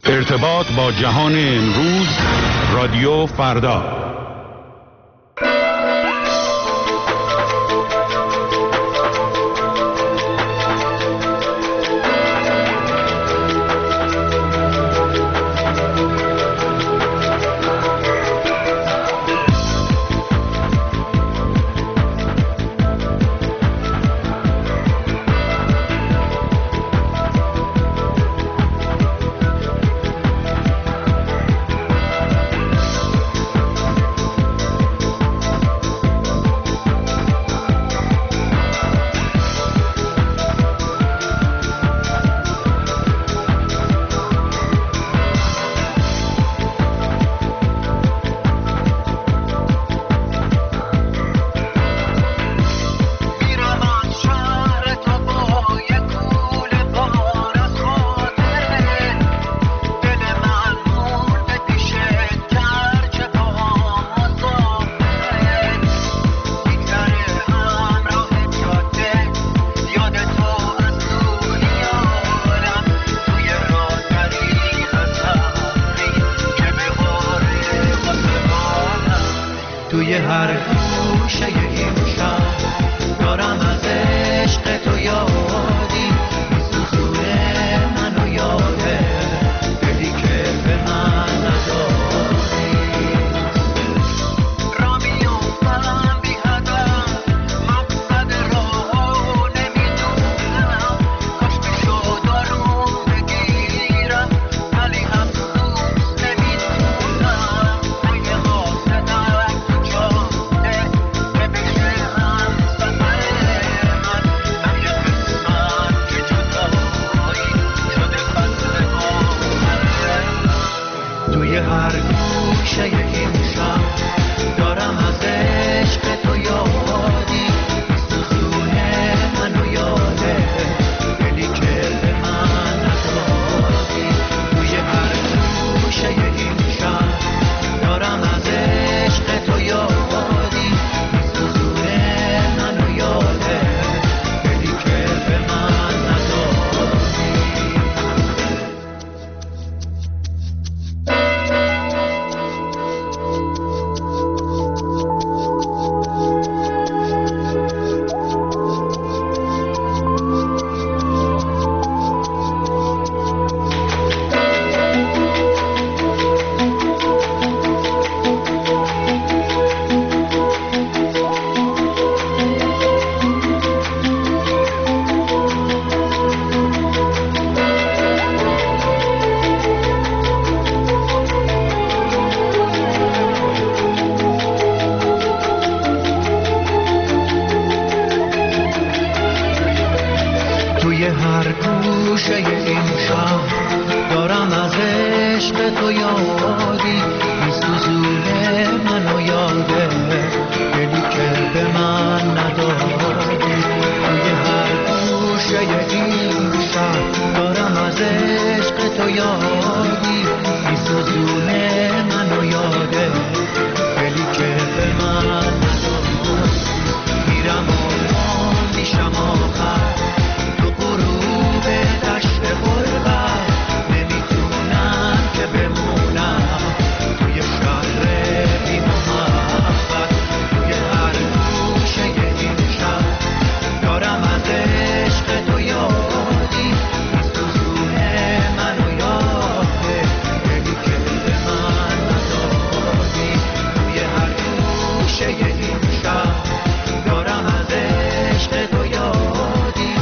ارتباط با جهان امروز، رادیو فردا. توی هر گوشه این شهر دارم از عشق تو یادی میسوزونه منو یاده دلی که به من نداری را میافتم بی هدف مقصد راهو نمیدونم کاش میشد آروم بگیرم ولی افسوس نمیتونم توی حاسدم توی هر گوشه این شهر دارم از عشق تو یادی میسوزونه منو یاده دلی که به من ندادی توی هر گوشه این شهر دارم از عشق تو یادی میسوزونه منو یاده دلی که به من ندادی توی هر گوشه این شهر دارم از عشق تو یادی میسوزونه منو یاده دلی که به من ندادی توی هر گوشه این شهر دارم از عشق تو یادی میسوزونه منو یاده دلی که به من ندادی میرم و میشم آخر دشت غربت نمیتونم که بمونم توی شهر بی محبت توی هر گوشه این شهر دارم از عشق تو یادی میسوزونه منو یاده دلی که به من ندادی توی هر گوشه این شهر دارم از عشق تو یادی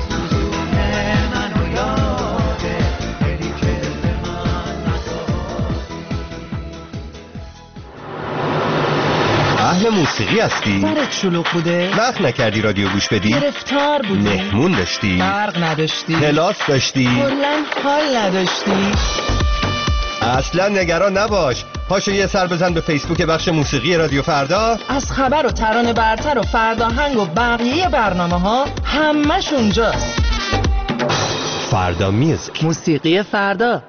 اهل موسیقی هستی؟ سرت شلوغ بوده؟ وقت نکردی رادیو گوش بدی؟ گرفتار بودی؟ مهمون داشتی؟ برق نداشتی؟ کلاس داشتی؟ کلاً حال نداشتی؟ اصلا نگران نباش، پاشو یه سر بزن به فیسبوک بخش موسیقی رادیو فردا. از خبر و ترانه برتر و فرداهنگ و بقیه برنامه ها همش اونجاست. فردا میوزیک، موسیقی فردا.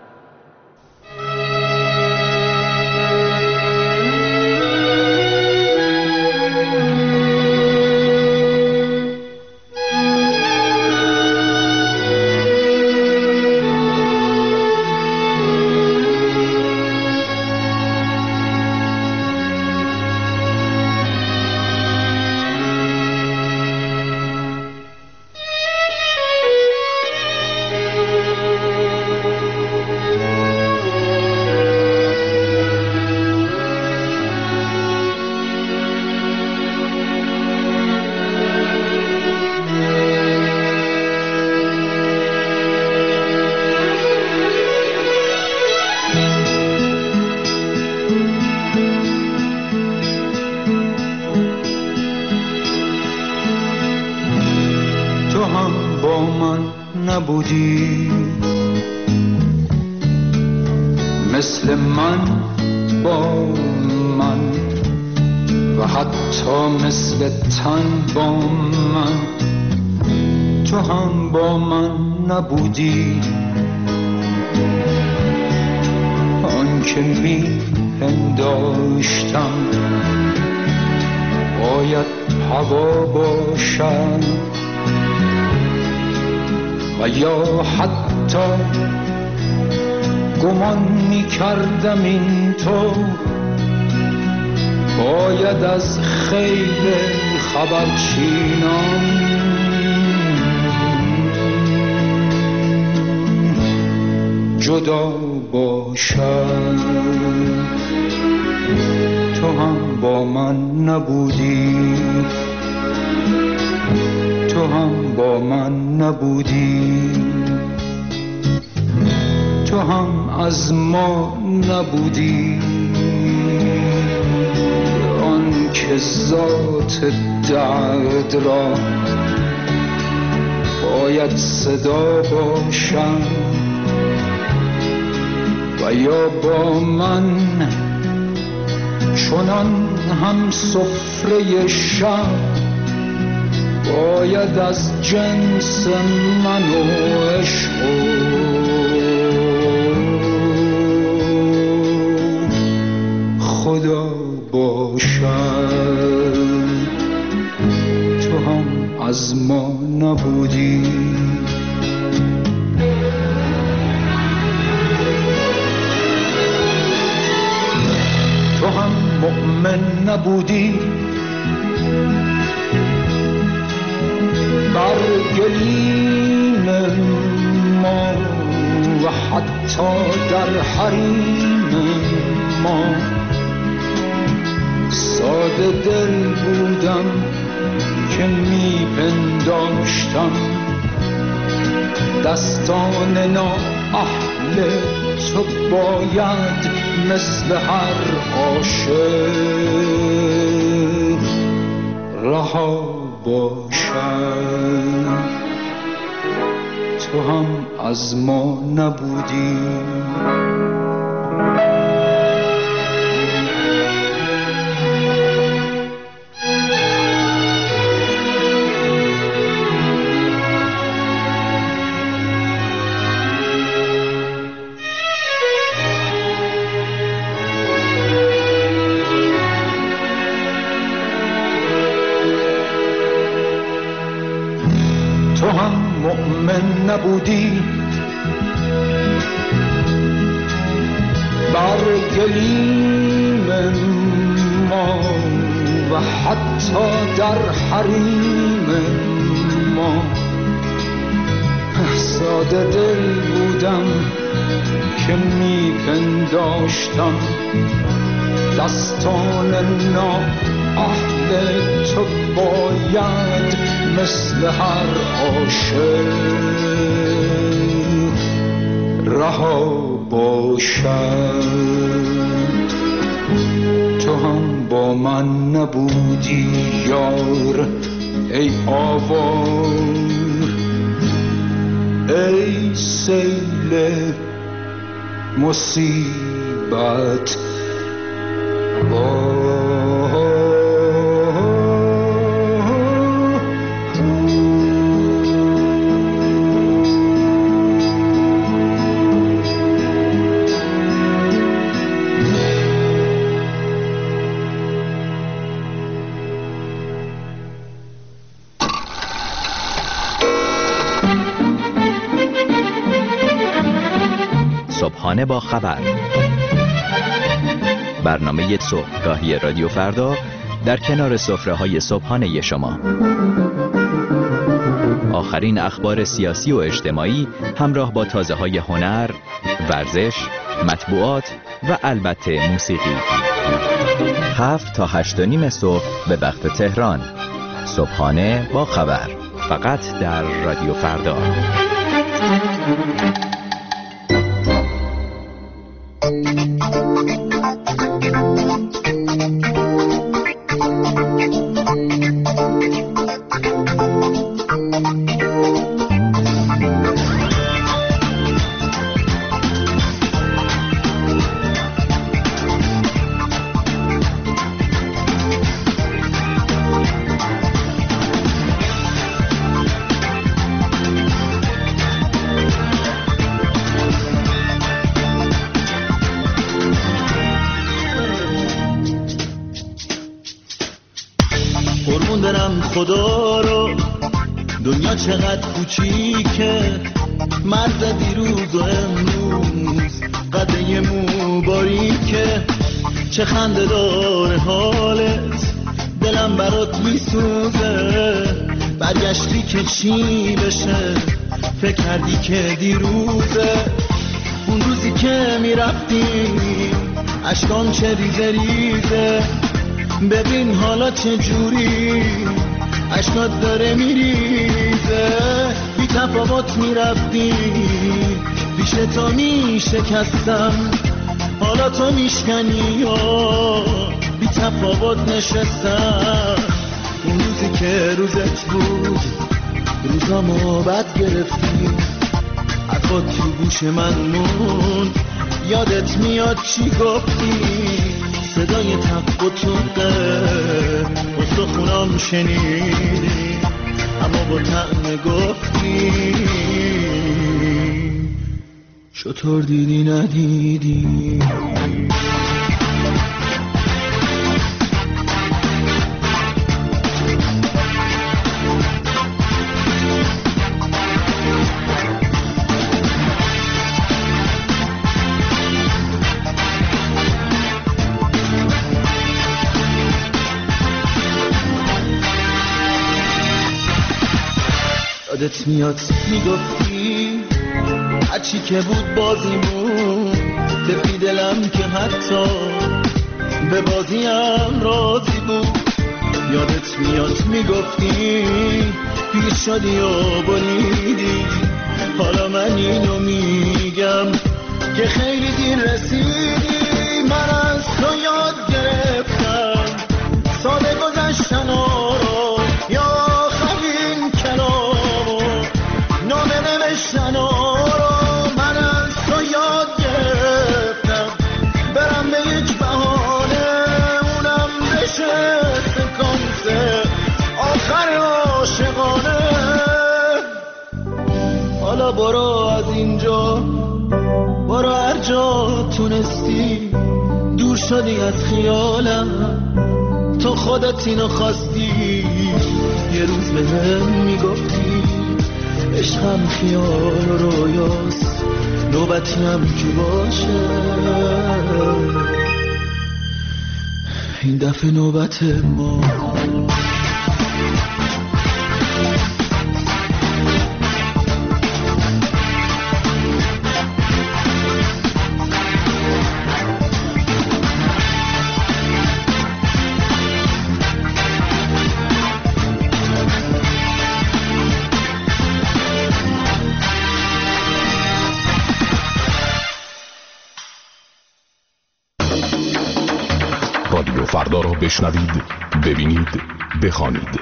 نبودی، مثل من با من و حتی مثل تن با من تو هم با من نبودی. آن که می پنداشتم باید هوا باشد و یا حتی گمان می کردم این تو باید از خیل خبرچینان جدا باشد. تو هم با من نبودی، تو هم با من نبودی، تو هم از ما نبودی. آن که ذات درد را باید صدا باشد و یا با من چنان هم سفره شب باید از جنس من و عشق خدا باشد. تو هم از ما نبودی، تو هم مؤمن نبودی، بر گلیم ما و حتی در حریم ما ساده دل بودم که می پنداشتم دستان نااهل تو باید مثل هر عاشق رها باشد. تو هم از ما نبودی، مؤمن نبودی، بر گلیم ما و حتی در حریم ما ساده دل بودم که می پنداشتم دستان نااهل تو باید مثل هر عاشق رها باشد. تو هم با من نبودی یار ای آوار، ای سیل مصیبت صبحانه با خبر، برنامه صبحگاهی رادیو فردا در کنار سفره‌های صبحانه شما. آخرین اخبار سیاسی و اجتماعی همراه با تازه‌های هنر، ورزش، مطبوعات و البته موسیقی. 7 تا 8:30 صبح به وقت تهران. صبحانه با خبر، فقط در رادیو فردا. خدا رو. دنیا چقدر کوچیکه، مرز دیروز و امروز قده مو باریکه. چه خنده داره حالت، دلم برات میسوزه. برگشتی که چی بشه، فکر کردی که دیروزه. اون روزی که میرفتی اشکام چه ریزه ریزه. ببین حالا چه جوری اشکات داره میریزه. بی تفاوت میرفتی پیش تو میشکستم، حالا تو میشکنی یا بی تفاوت نشستم. اون روزی که روزت بود روزامو بد گرفتی، حرفات تو گوش من موند. یادت میاد چی گفتی؟ صدای تق و توقه استخونام شنیدی، اما با طعم گفتی چطور دیدی ندیدی. یادت میاد میگفتی هرچی که بود بازیمون، تپی دلم که حتی به بازیم راضی بود. یادت میاد میگفتی پیر شدی و بریدی، حالا من اینو میگم که خیلی دیر رسیدی. من از تو یاد گرفتم ساده گذشتن رو، یا خبین کلامو نامه نوشتن رو. من از تو یاد گرفتم برم به یک بهانه، اونم بشه سکانس آخر عاشقانه. حالا برو از اینجا، برو هر جا تونستی، دور شدی از خیالم، تو خودت اینو خواستی. یه روز به هم میگفتی عشقم خیال و رویاست، نوبتی هم که باشه. این دفعه نوبت ما. رادیو فردا را بشنوید، ببینید، بخوانید.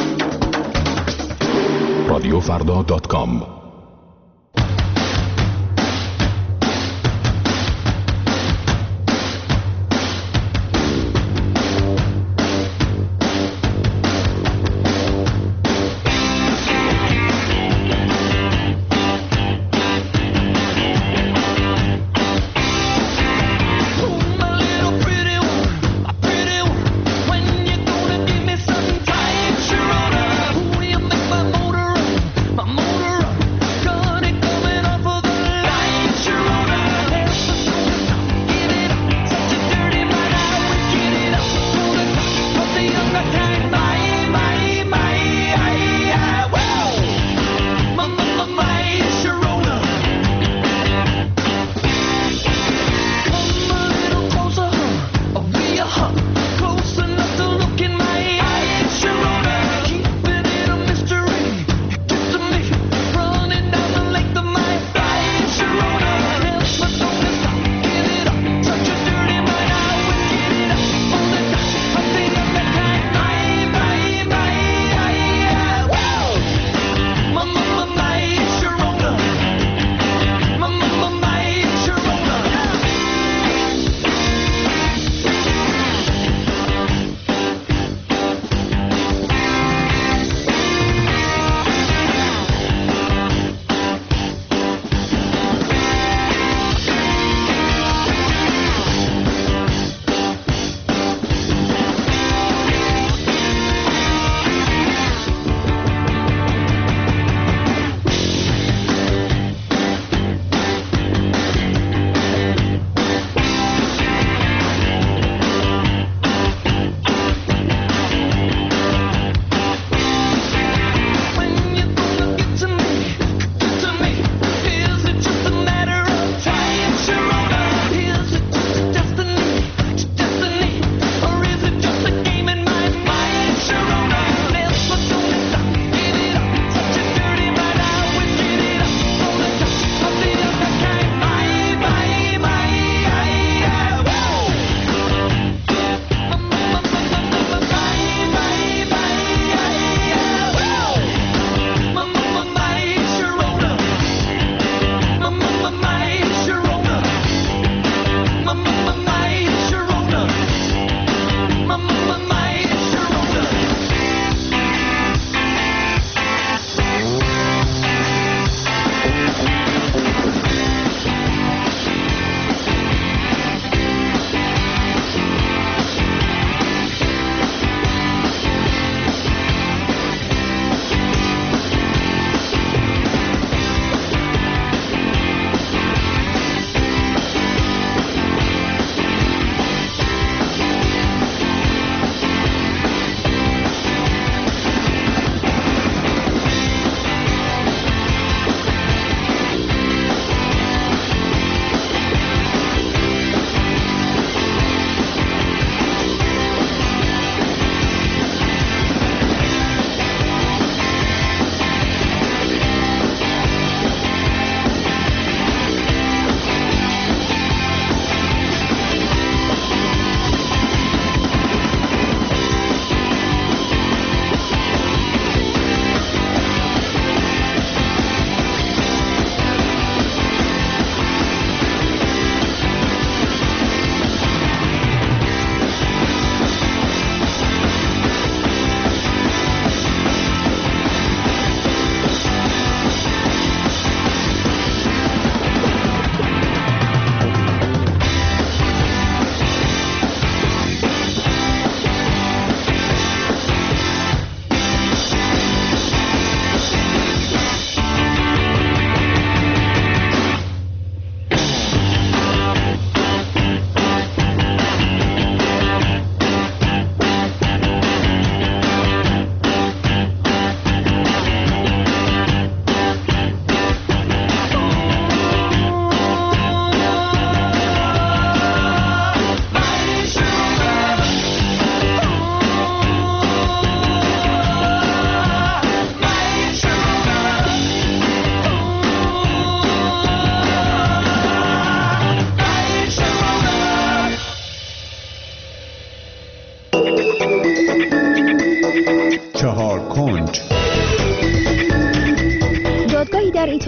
radiofrda.com My motor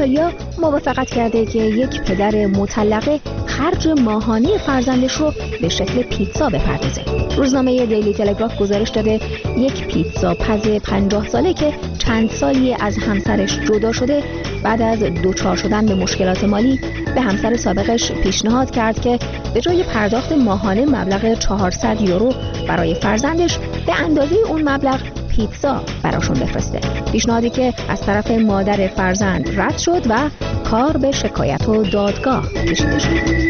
ایتالیا موافقت کرده که یک پدر مطلقه خرج ماهانه فرزندش رو به شکل پیتزا بپردازه. روزنامه دیلی تلگراف گزارش داده یک پیتزا پز 50 ساله که چند سالی از همسرش جدا شده بعد از دوچار شدن به مشکلات مالی به همسر سابقش پیشنهاد کرد که به جای پرداخت ماهانه مبلغ 400 یورو برای فرزندش به اندازه اون مبلغ پیتزا براشون بفرسته. پیشنهادی که از طرف مادر فرزند رد شد و کار به شکایت و دادگاه کشیده شد.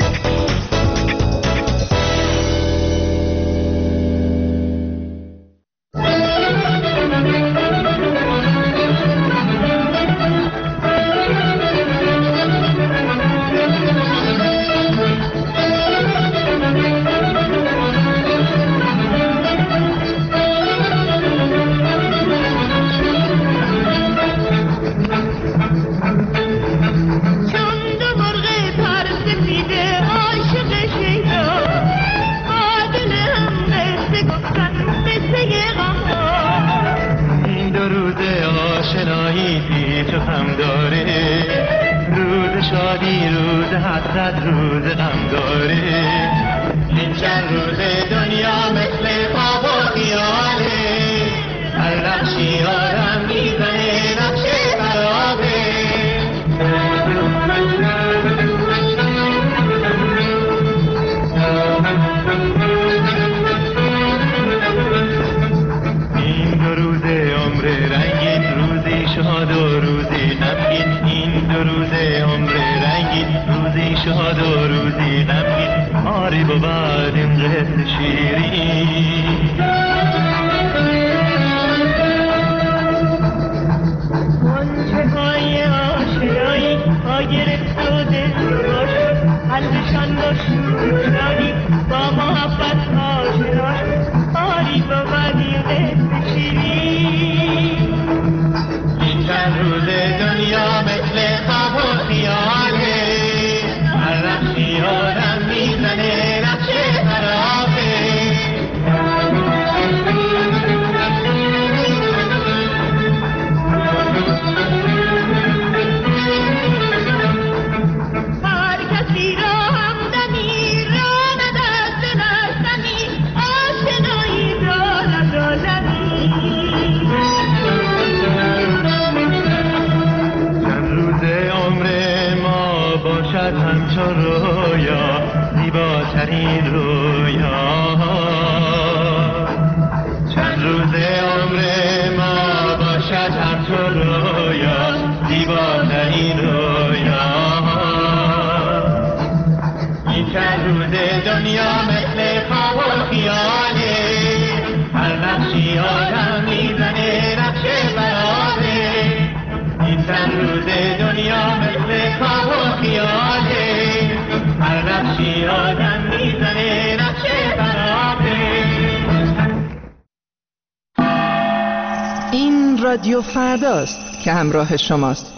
این رادیو فرداست که همراه شماست.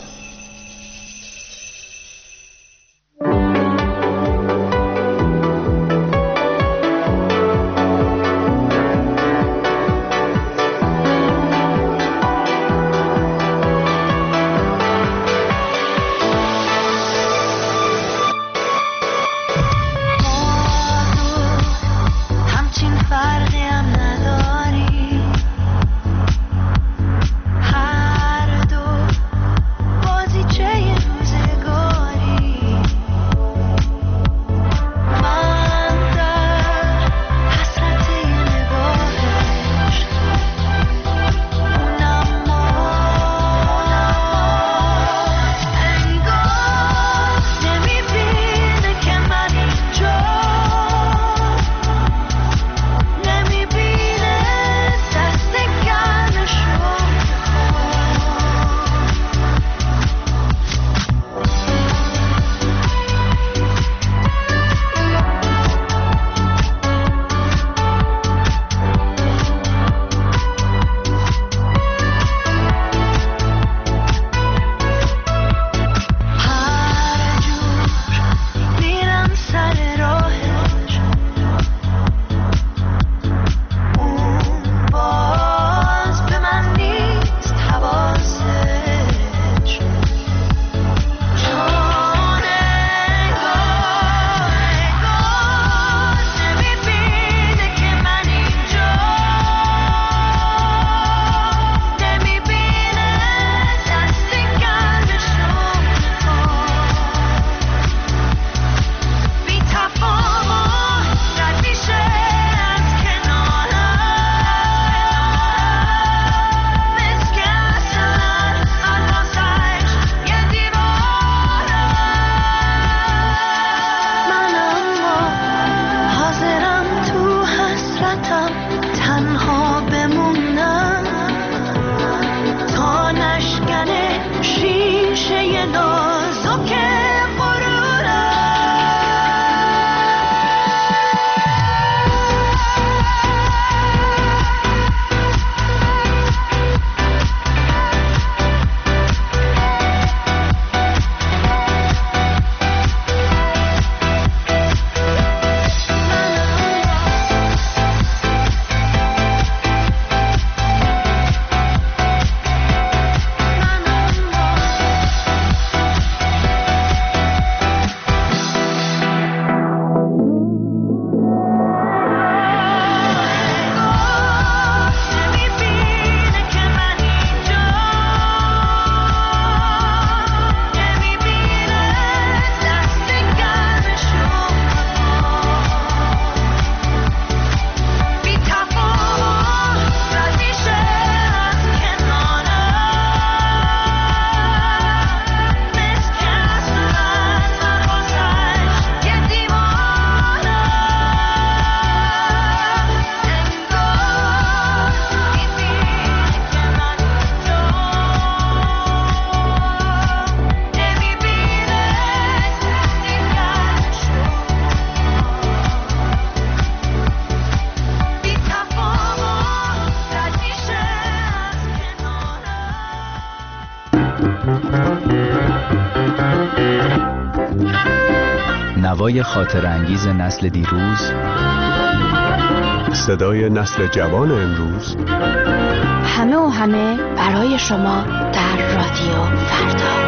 نوای خاطر انگیز نسل دیروز، صدای نسل جوان امروز، همه و همه برای شما در رادیو فردا.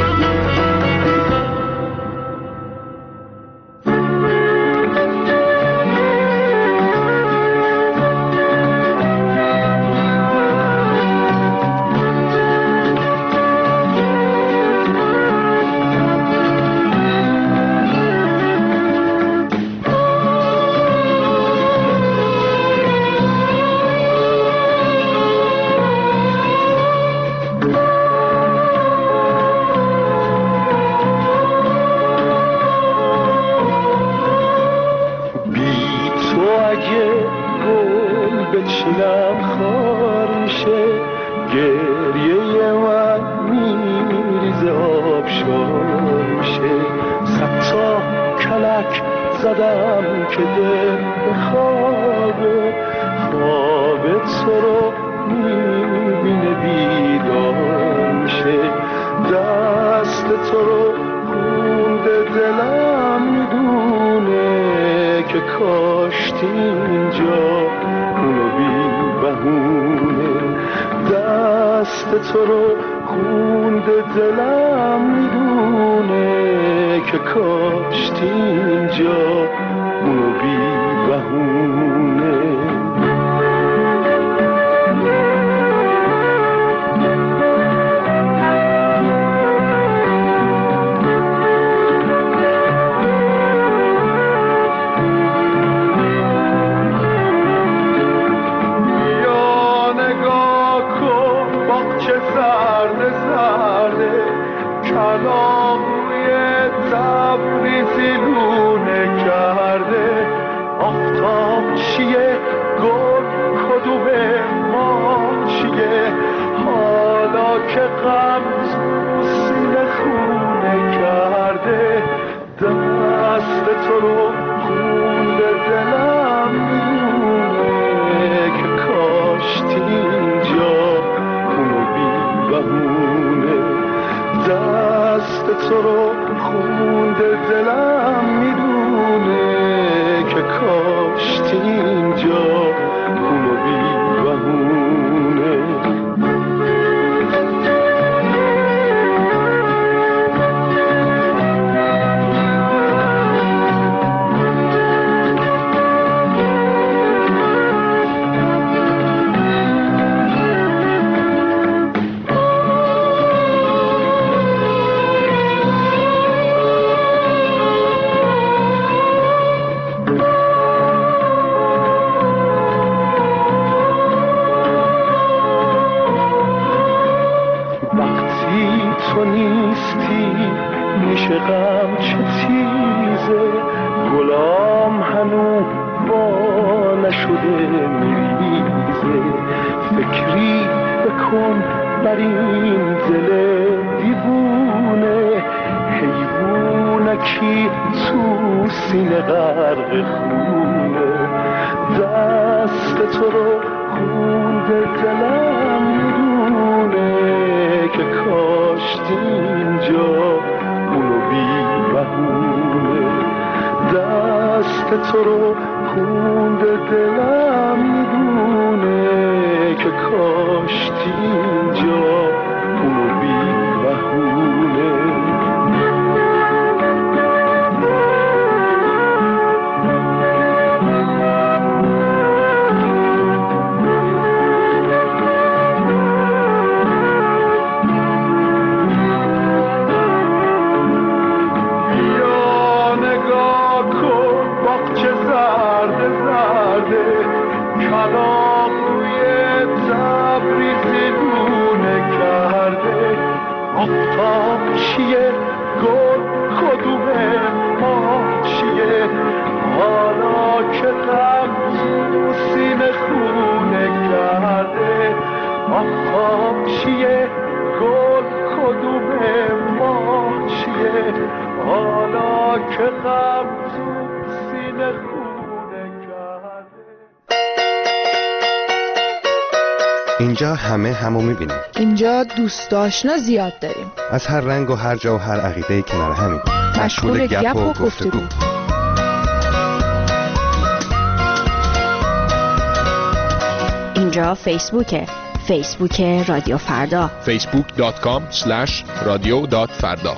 اینجا همه همو میبینیم. اینجا دوست آشنا زیاد داریم. از هر رنگ و هر جا و هر عقیده‌ای کنار همیم. مشغول گپ و گفتگو. اینجا فیسبوک رادیو فردا. facebook.com/radio.farda.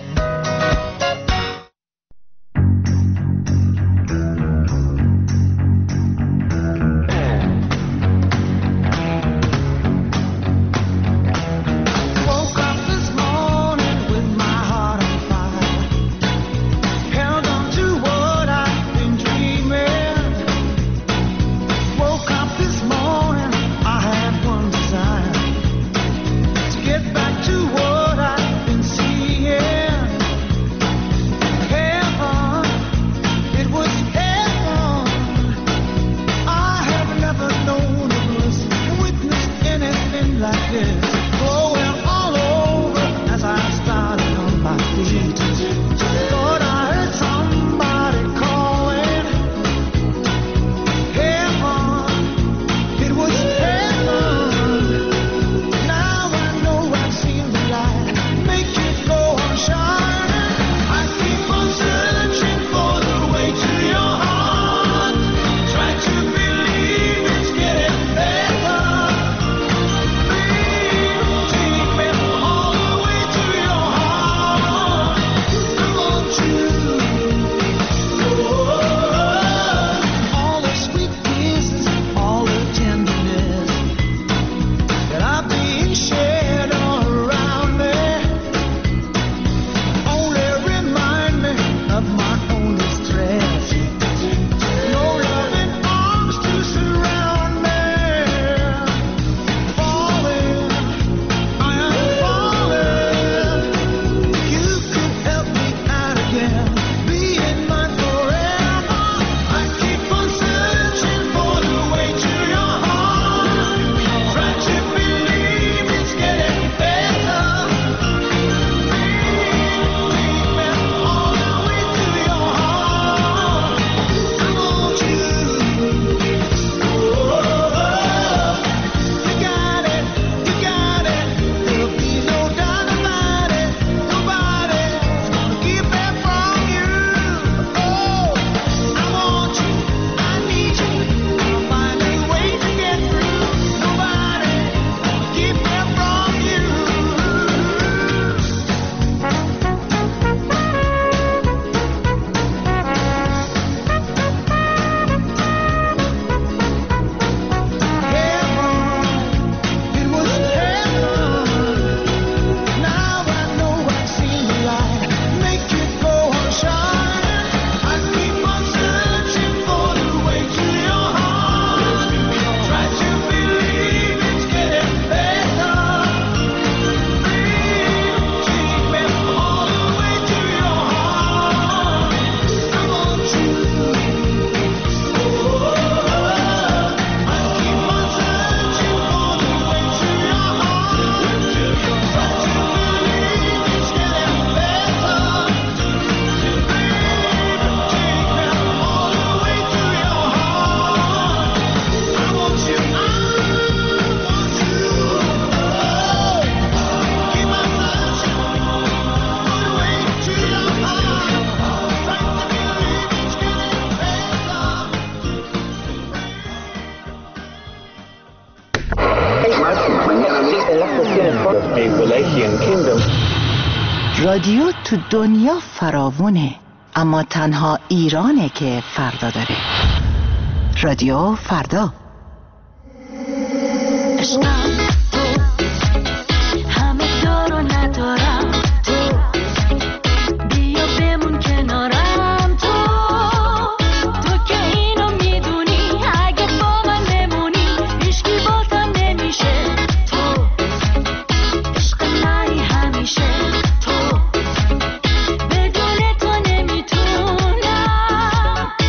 رادیو تو دنیا فراوونه، اما تنها ایرانه که فردا داره. رادیو فردا.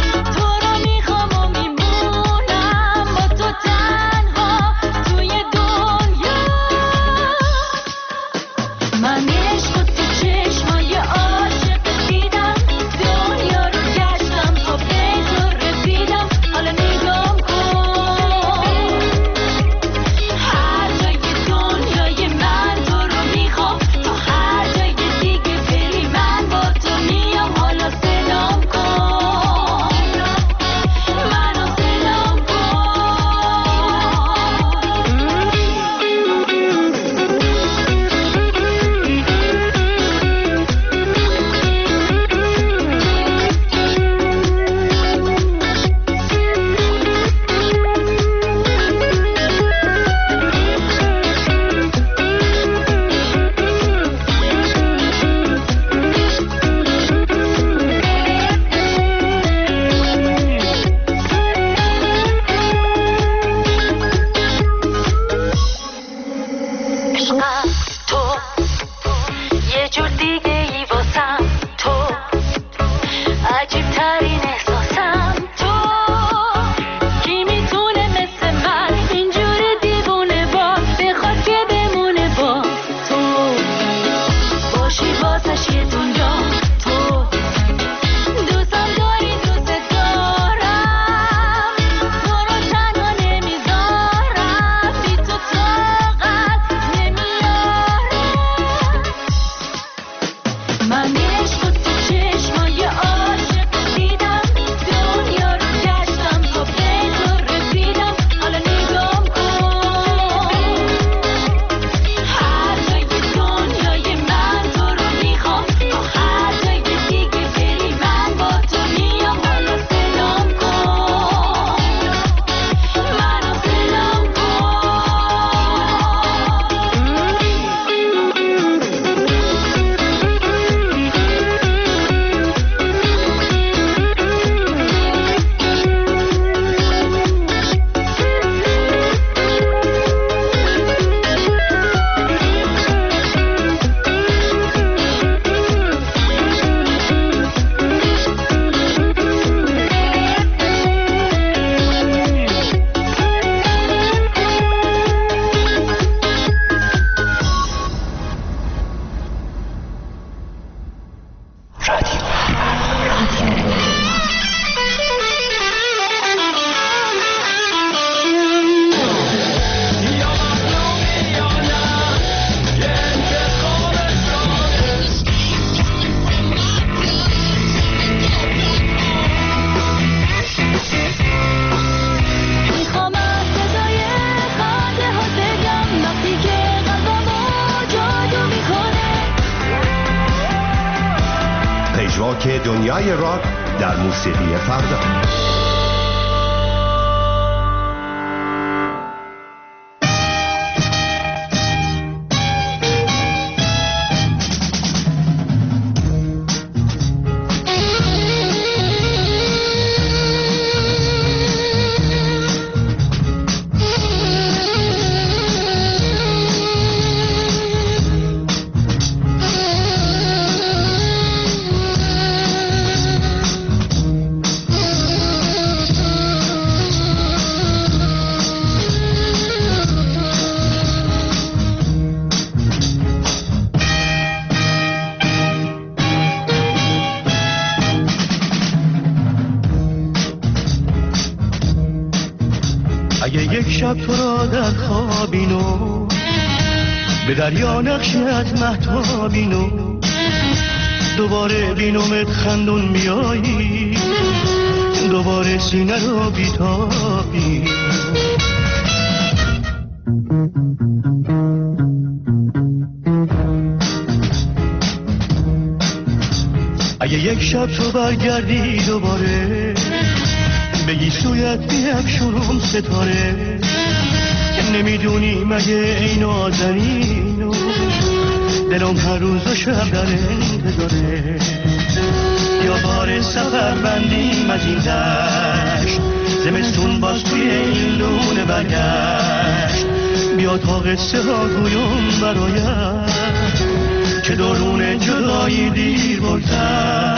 تو بهترین احساسم تو. کی میتونه مثل من اینجوری دیوونه باز بخواد که بمونه باز تو باشی واسش یه دنیا. تو دوستم داری دوست دارم تو رو تنها نمیذارم بی تو طاقت نمیارم. من عشق تو چشمای عاشق دیدم دنیا رو گشتم تا به تو رسیدم. حالا نگام کن هر جای دنیای من تو رو میخوام. تا هر جای دیگه بری من با تو میام. حالا سلام کن منو سلام کن. میخوام از صدای خنده ها بگم وقتی که قلبمو جادو میکنه. پژواک دنیای راک در موسیقی فردا. اگه یک شب تو را در خوابینو به دریا نقشی از مهتابینو دوباره بینومت خندون بیایی دوباره سینه رو بیتابی. اگه یک شب تو برگردی دوباره بگی سویت بیفشونم ستاره. نمیدونی مگه این نازنینو دلم هر روز و شب در انتظاره. یا بار سفر بندیم از این دشت زمستون باز توی این لونه برگشت. بیا تا قصه ها گویم برایت که درون جدایی دیر بردن.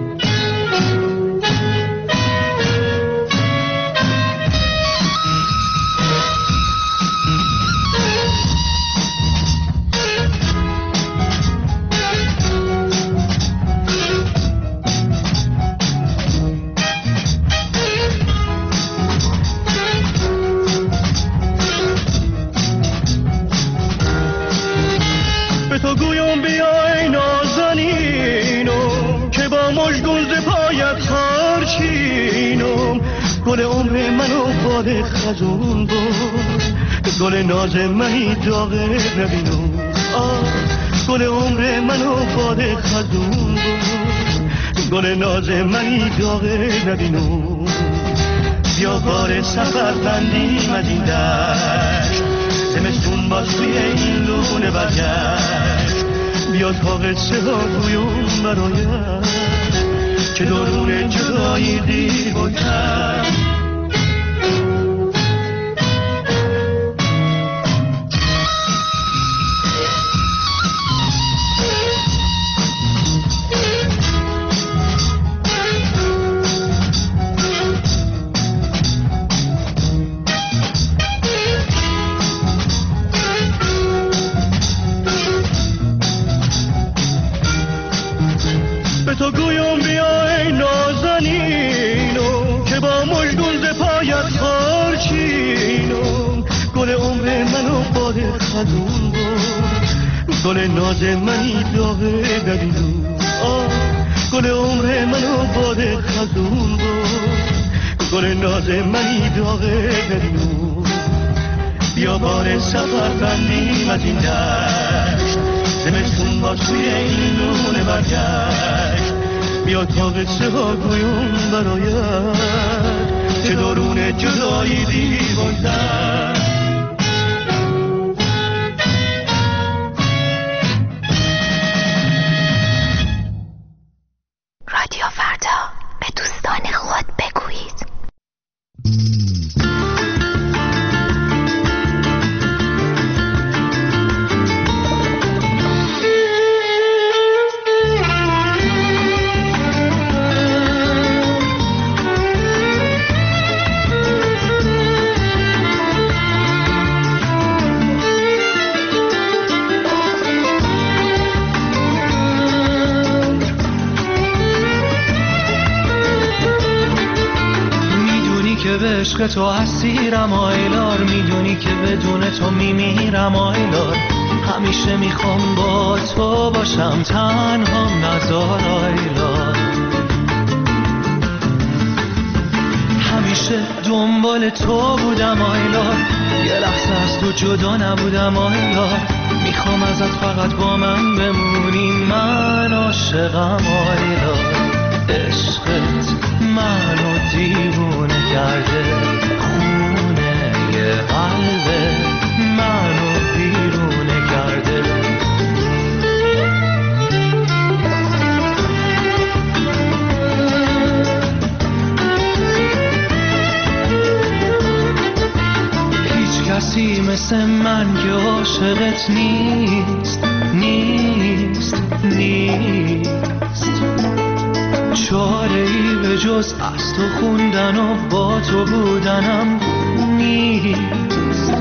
به تو گویم بیای نازنینم که با مژگون ز پایت خارچینم. گل عمر منو باد خزون بود گل ناز منی داغه نبینم. گل عمر منو باد خزون بود گل ناز منی داغه نبینم. بیا بار سفر بندیم از این دشت زمستون باز توی این لونه برگشت. بیا تا قصه ها گویم برایت که درون جدایی دیر بودن. خزون بود، گل ناز منی داغه در این روز، گل عمر منو باد خزون بود، گل ناز منی داغه در این روز. بیا بار سفر بندیم از این دشت، زمستون با توی این نون برگشت. بیا تا قصه ها گویم برایت، چه دارون جدایی دیوانده. رادیو فردا، به دوستان خود بگویید. عشق تو اسیرم آیلار، میدونی که بدون تو میمیرم آیلار. همیشه میخوام با تو باشم، تنها نذار آیلار. همیشه دنبال تو بودم آیلار، یه لحظه از تو جدا نبودم آیلار. میخوام ازت فقط با من بمونی، من عاشقم آیلار. عشقت منو دیوونه کرده، خونه یه قلبه منو بیرونه کرده. هیچ کسی مثل من که عاشقت نیست، نیست، نیست. چاره‌ای به جز از تو خوندن و با تو بودنم نیست،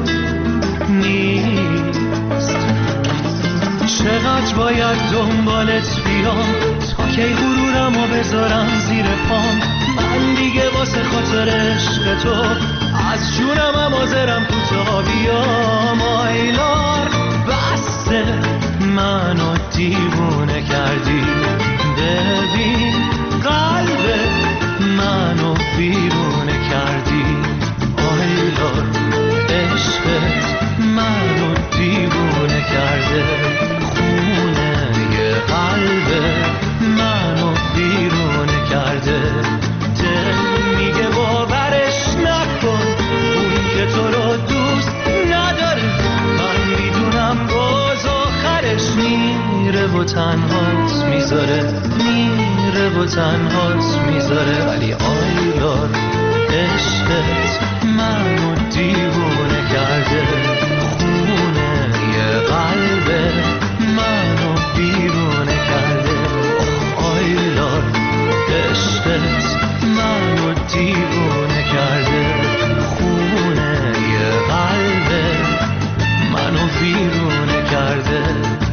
نیست. چقدر باید دنبالت بیام تا کی غرورمو بذارم زیر پام. من دیگه واسه خاطر عشق تو از جونم حاضرم کوتاه بیام آیلار. بسته منو دیوونه کردی، ببین قلب منو بیرونه کردی آیلار. عشقت منو دیوونه کرده، خونه یه قلب منو بیرونه کرده. دل میگه باورش نکن، اون که تو رو دوست نداره. من میدونم باز آخرش میره و تنهات میذاره، میره و تنهات میذاره. ولی آیلار عشقت منو دیوونه کرده، خونه یه قلب منو بیرونه کرده. آیلار عشقت منو دیوونه کرده، خونه یه قلب منو بیرونه کرده.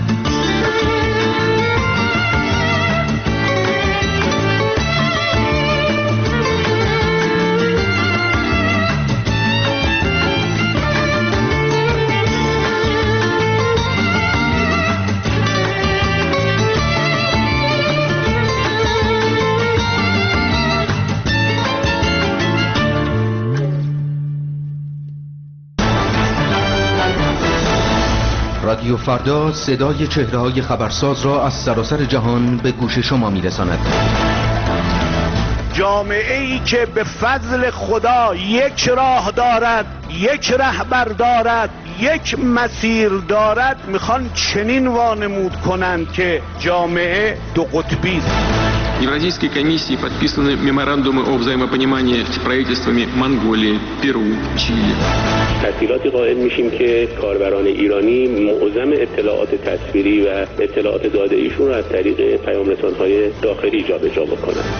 رادیو فردا صدای چهره‌های خبرساز را از سراسر جهان به گوش شما می‌رساند. جامعه‌ای که به فضل خدا یک راه دارد، یک رهبر دارد، یک مسیر دارد، میخوان چنین وانمود کنند که جامعه دو قطبی است. Евразийской комиссии подписаны меморандумы о взаимопонимании с правительствами Монголии, Перу, Чили. تسهیلاتی قائل میشیم که کاربران ایرانی معظم اطلاعات تصویری و اطلاعات داده ایشون رو از طریق پیام‌رسان‌های داخلی جابجا بکنند.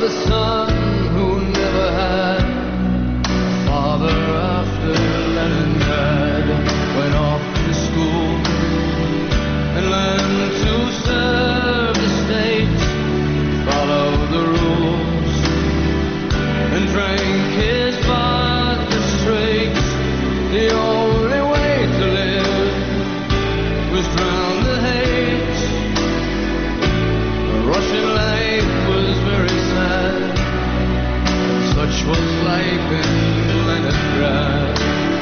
the son who never had a father after Leningrad, went off to school and learned to serve the state, follow the rules, and drank his vodka straight. The only way to live was drown the hate. The Russian life was very sad. Such was life in Leningrad.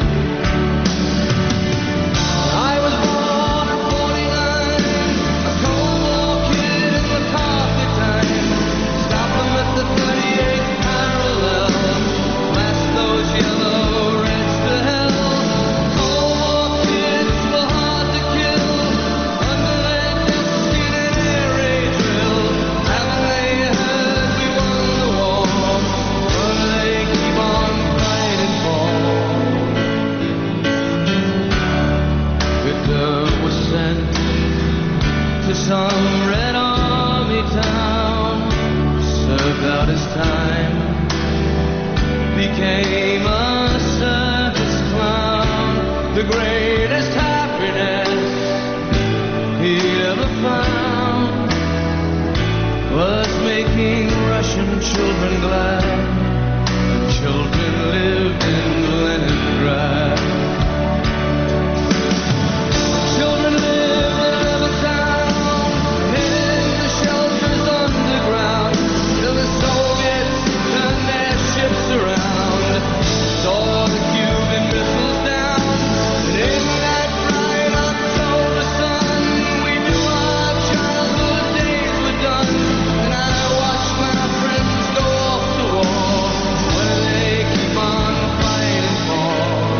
I was born in 49, a Cold War kid in the coffee time. Stop them at the 38th parallel, blast those yellow reds to hell. Cold War kids were hard to kill, under their destined air raid drill. Haven't they heard we won the war? What do they keep on fighting for? Victor was sent to some Red Army town, served out his time, became a circus clown. The greatest happiness he'd ever found was making Russian children glad, and children lived in Leningrad. Children lived in Levittown, hid in the shelters underground, till the Soviets turned their ships around, saw the Cuban missiles down, and in that bright October sun, we knew our childhood days were done. And I watched my friends go off to war. What do they keep on fighting for?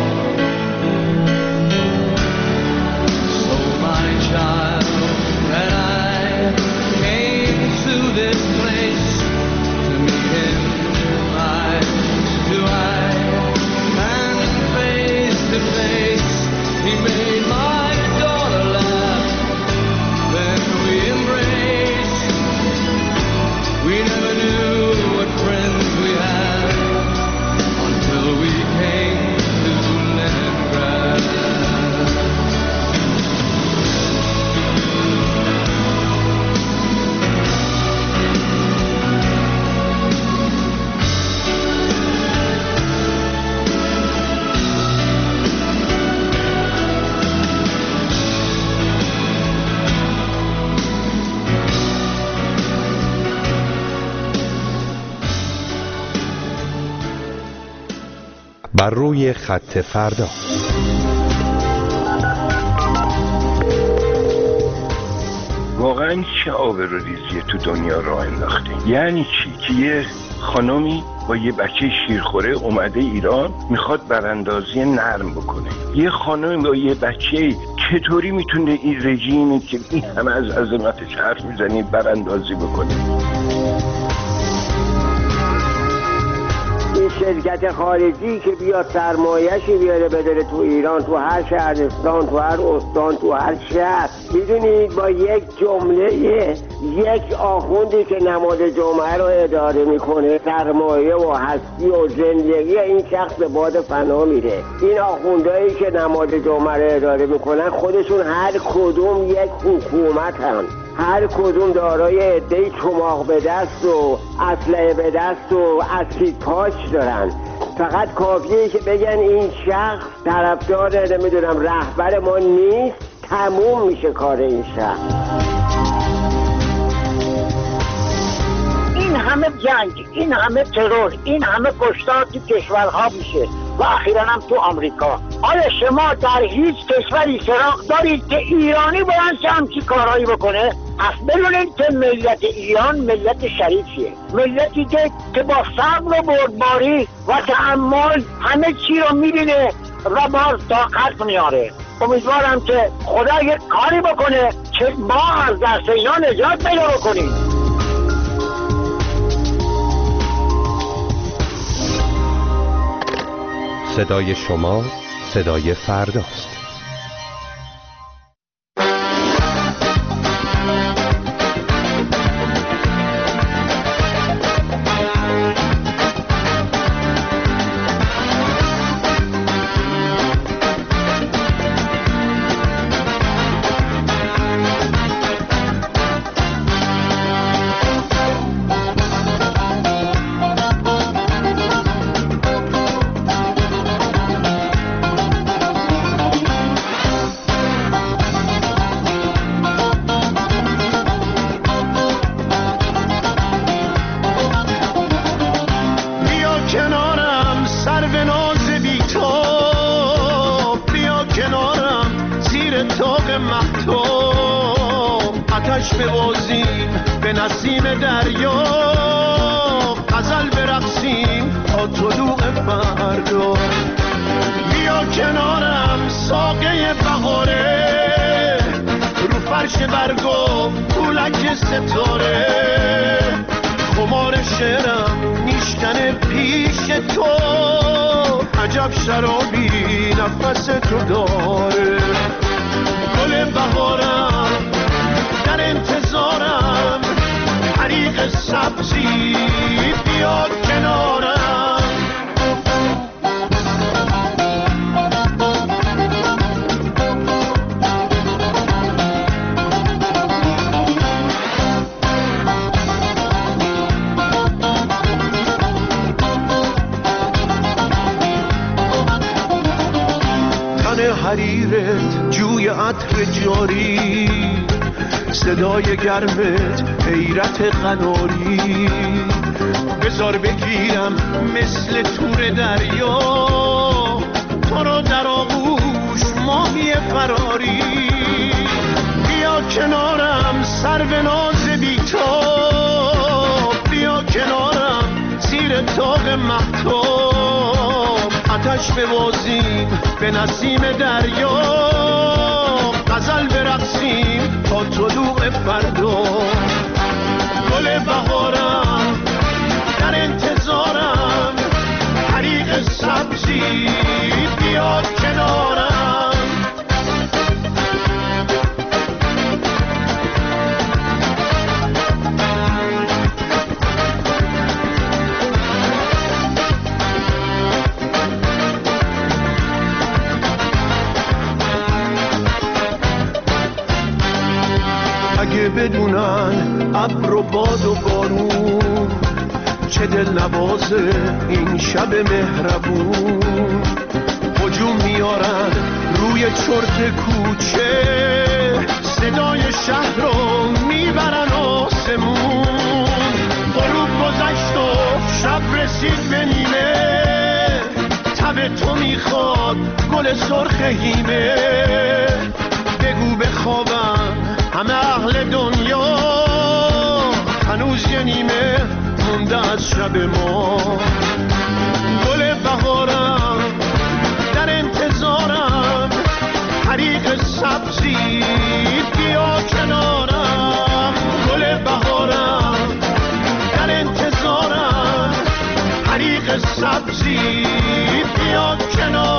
So my child and I came to this place to meet him eye to eye and face to face. He made my daughter laugh, then we embraced. We never knew what friends we had until we came to Leningrad. بر روی خط فردا. واقعا چه آبروریزی تو دنیا راه انداخته؟ یعنی چی؟ که یه خانمی با یه بچه شیرخوره اومده ایران میخواد براندازی نرم بکنه. یه خانمی با یه بچه چطوری میتونه این رژیمی که این همه از عظمتش حرف میزنی براندازی بکنه؟ این شرکت خارجی که بیاد سرمایه‌شی بیاره بداره تو ایران، تو هر شهرستان، تو هر استان، تو هر شهر، میدونید با یک جمله یک آخوندی که نماد جمعه رو اداره میکنه، سرمایه و هستی و زندگی این شخص به باد فنا میره. این آخوندهایی که نماد جمعه رو اداره میکنن خودشون هر کدوم یک حکومت هم، هر کدوم دارای عده‌ای چماق به دست و اسلحه به دست و اسید پاچ دارن. فقط کافیه که بگن این شخص طرفدار نمیدونم رهبر ما نیست، تموم میشه کار این شخص. این همه جنگ، این همه ترور، این همه کشتار تو کشورها میشه و اخیراً هم تو آمریکا. آیا شما در هیچ کشوری سراغ دارید که ایرانی باید همچی کارهایی بکنه؟ پس بدونید که ملت ایران ملت شریفیه، ملتی که با صبر و بردباری و تحمل همه چی رو میبینه و باز طاقت میاره. امیدوارم که خدا یک کاری بکنه که ما از دست اینا نجات پیدا بکنیم. صدای شما صدای فرداست. ببازیم به نسیم دریا، غزل برقصیم تا طلوع فردا. بیا کنارم ساقه بهاره، رو فرش برگو پولک ستاره، خمار شعرم میشکنه پیش تو، عجب شرابی نفس تو داره. گل بهارم در انتظارم، حریق سبزی بیا کنارم. حریرت جوی عطر جاری، صدای گرمت حیرت قناری، بذار بگیرم مثل تور دریا، تو رو در آغوش ماهی فراری. بیا کنارم سرو ناز بی‌تاب، بیا کنارم زیر طاق مهتاب، آتش ببازیم به نسیم دریا، غزل برقصیم تا طلوع فردا. گل بهارم در انتظارم، حریق سبزی بیا کنارم. اگه بدونن ابر و باد و بارون، چه دل نوازه این شب مهربون. هجوم میارن روی چرت کوچه، صدای شهر رو میبرن آسمون. غروب گذشت و شب رسید به نیمه، تب تو میخواد گل سرخ هیمه. بگو بخوابم همه اهل دنیا، هنوز یه نیمه مونده از شب ما. گل بهارم در انتظارم، حریق سبزی بیا کنارم. گل بهارم در انتظارم، حریق سبزی بیا کنارم.